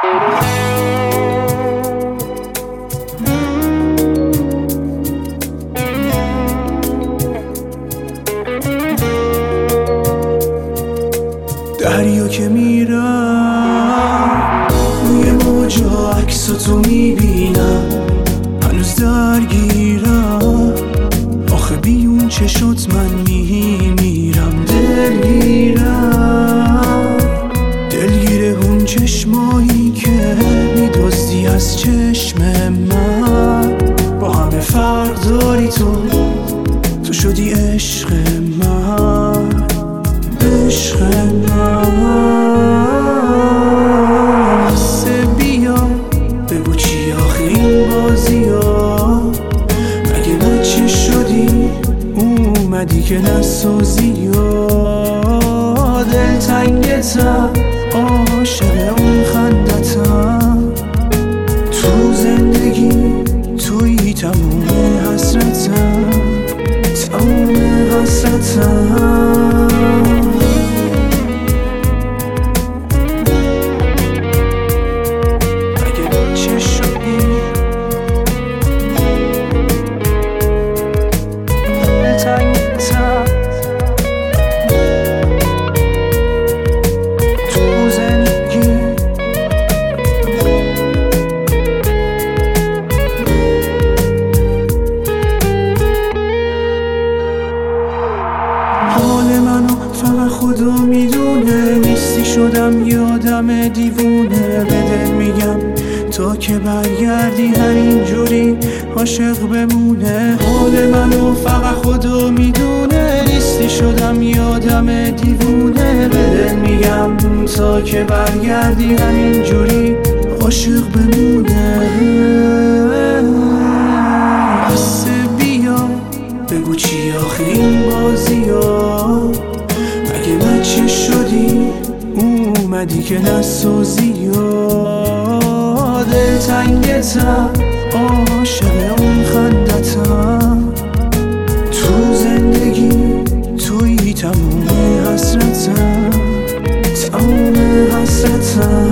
دریا که میرم روی موجا عکساتو میبینم، هنوز درگیرم آخه بیون چشات من میمیرم. دلگیر اون چشمایی که میدزدی از چشم من، با همه فرق داری تو شدی عشق من، عشق من. بسه بیا بگو چی آخه این بازی ها، مگه بچه شدی اومدی که نسازی ها. دلتنگتم عاشق اون خندتم، تو زندگی توی تموم حسرتم، تموم حسرتم. حال منو فقط خدا میدونه، نیستی شدم یادم دیوونه. به دل میگم تا که برگردی همینجوری عاشق بمونه. حال منو فقط خدا میدونه، نیستی شدم یادم دیوونه. به دل میگم تا که برگردی همینجوری عاشق بمونه. بسه بیا بگو چی آخه این بازی ها، مگه بچه شدی اومدی که نسازی ها. دلتنگتم عاشق اون خندتم، تو زندگی توی تموم حسرتم، تموم حسرتم.